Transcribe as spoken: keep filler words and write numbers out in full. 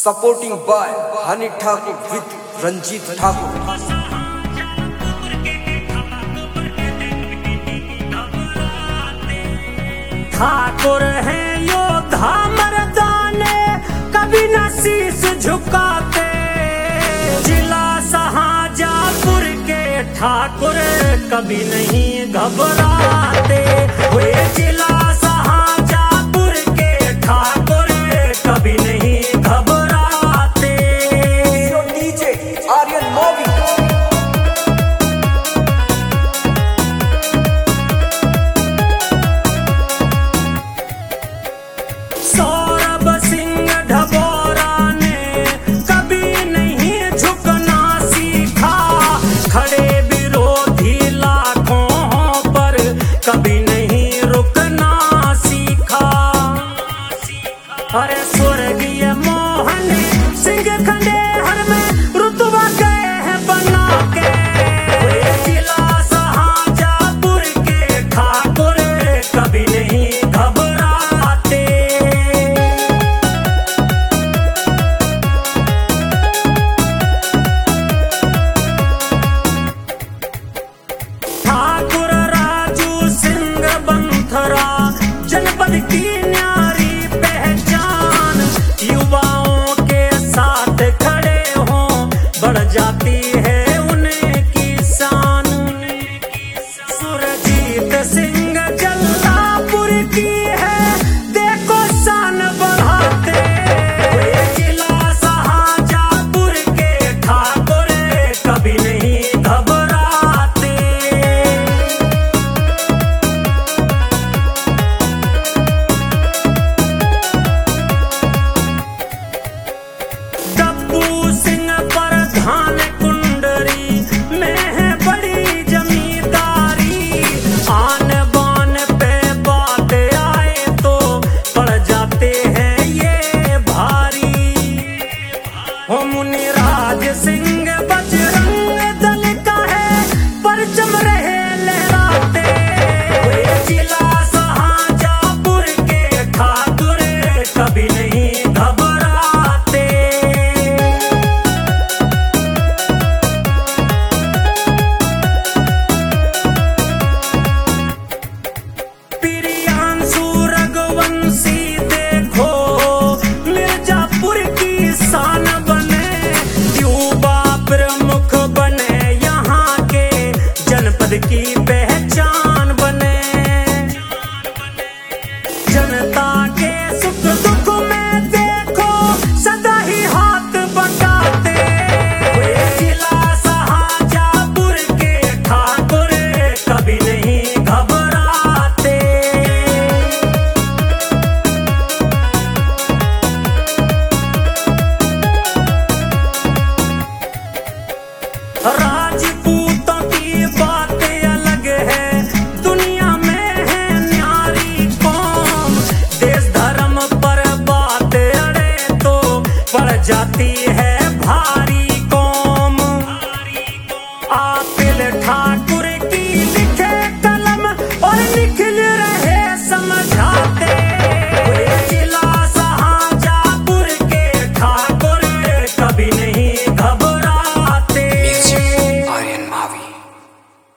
Supporting by Hani Thakur with Ranjit Thakur. ठाकुर है योद्धा मर्दाने, कभी न शीश झुकाते। जिला शाहजहाँपुर के ठाकुर कभी नहीं घबराते। वे जिला शाहजहाँपुर के ठाकुर कभी नहीं घबराते। डीजे आर्यन मोवी सौरभ सिंह ढबोरा ने कभी नहीं झुकना सीखा। खड़े विरोधी लाखों पर कभी नहीं रुकना सीखा। अरे स्वर्गीय मोहन सिंह